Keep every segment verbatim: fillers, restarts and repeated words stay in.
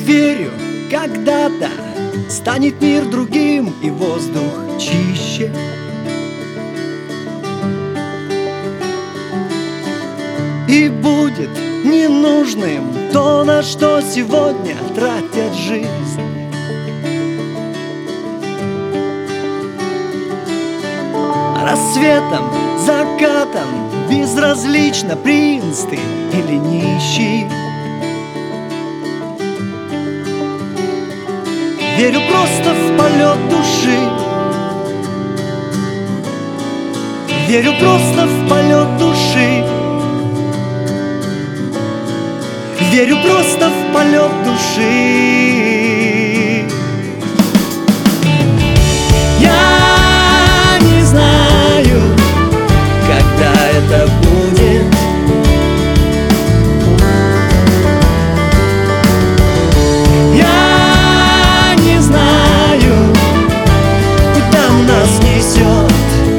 верю, когда-то станет мир другим и воздух чище. И будет ненужным то, на что сегодня тратят жизнь. Рассветом, закатом безразлично, принц ты или нищий. Верю просто в полет души. Верю просто в полет души. Верю просто в полет души. Я не знаю, когда это будет. Я не знаю, куда нас несет.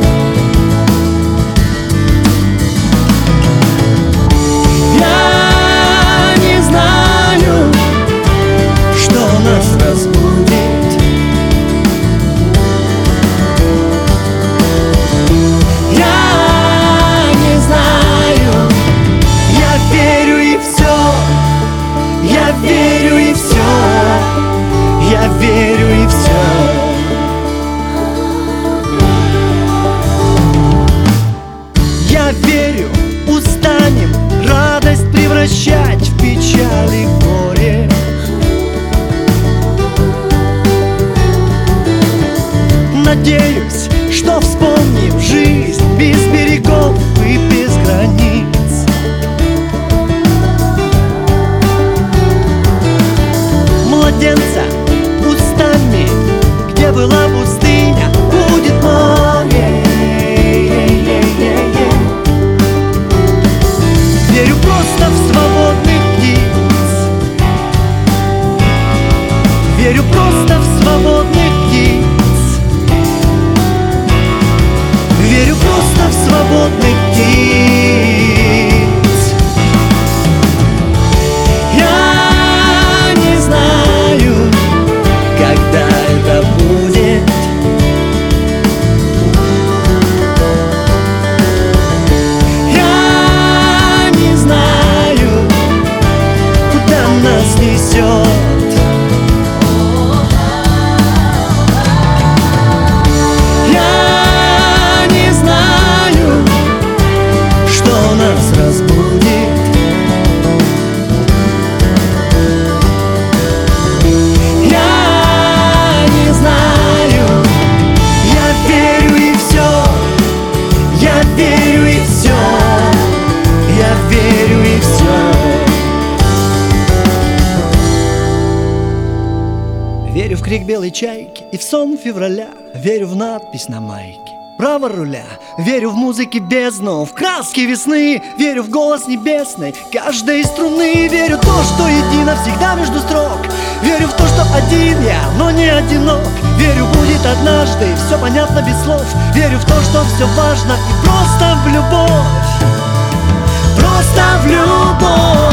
Я верю и все, я верю и все. Я верю, устанем радость превращать в печаль и горе. Надеюсь, что вспомним жизнь без берегов и без границ. Младенца устами, где была пустыня, будет море. Верю просто в свободных птиц. Верю просто в свободных птиц. Верю просто в свободных птиц. Верю в крик белой чайки и в сон февраля. Верю в надпись на майке право руля. Верю в музыки бездну, в краски весны. Верю в голос небесный каждой струны. Верю в то, что едино всегда между строк. Верю в то, что один я, но не одинок. Верю, будет однажды все понятно без слов. Верю в то, что все важно и просто в любовь. Просто в любовь.